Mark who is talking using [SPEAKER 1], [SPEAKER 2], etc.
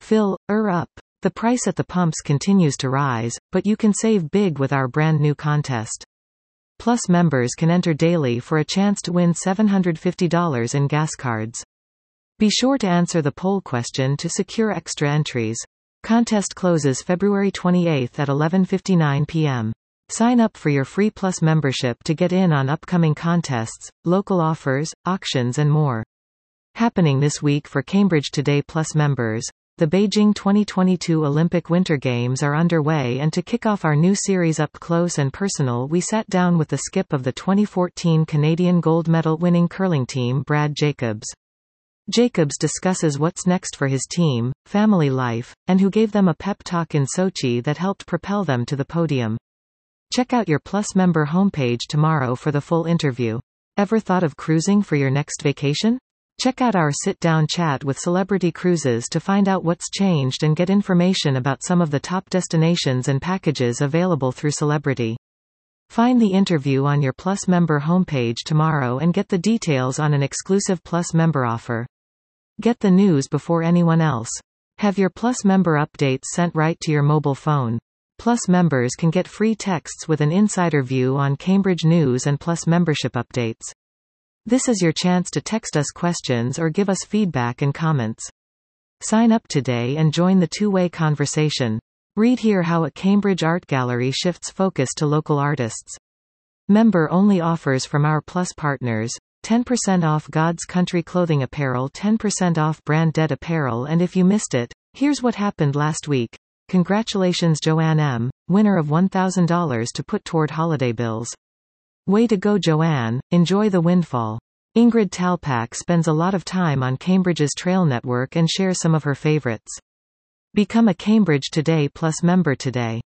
[SPEAKER 1] Up. The price at the pumps continues to rise, but you can save big with our brand new contest. Plus members can enter daily for a chance to win $750 in gas cards. Be sure to answer the poll question to secure extra entries. Contest closes February 28 at 11:59 p.m. Sign up for your free Plus membership to get in on upcoming contests, local offers, auctions and more. Happening this week for Cambridge Today Plus members. The Beijing 2022 Olympic Winter Games are underway, and to kick off our new series Up Close and Personal, we sat down with the skip of the 2014 Canadian gold medal winning curling team, Brad Jacobs. Jacobs discusses what's next for his team, family life, and who gave them a pep talk in Sochi that helped propel them to the podium. Check out your Plus member homepage tomorrow for the full interview. Ever thought of cruising for your next vacation? Check out our sit-down chat with Celebrity Cruises to find out what's changed and get information about some of the top destinations and packages available through Celebrity. Find the interview on your Plus member homepage tomorrow and get the details on an exclusive Plus member offer. Get the news before anyone else. Have your Plus member updates sent right to your mobile phone. Plus members can get free texts with an insider view on Cambridge news and Plus membership updates. This is your chance to text us questions or give us feedback and comments. Sign up today and join the two-way conversation. Read here how a Cambridge art gallery shifts focus to local artists. Member-only offers from our Plus partners. 10% off God's Country clothing apparel, 10% off Brand Dead apparel, and if you missed it, here's what happened last week. Congratulations Joanne M., winner of $1,000 to put toward holiday bills. Way to go Joanne, enjoy the windfall. Ingrid Talpak spends a lot of time on Cambridge's trail network and shares some of her favorites. Become a Cambridge Today Plus member today.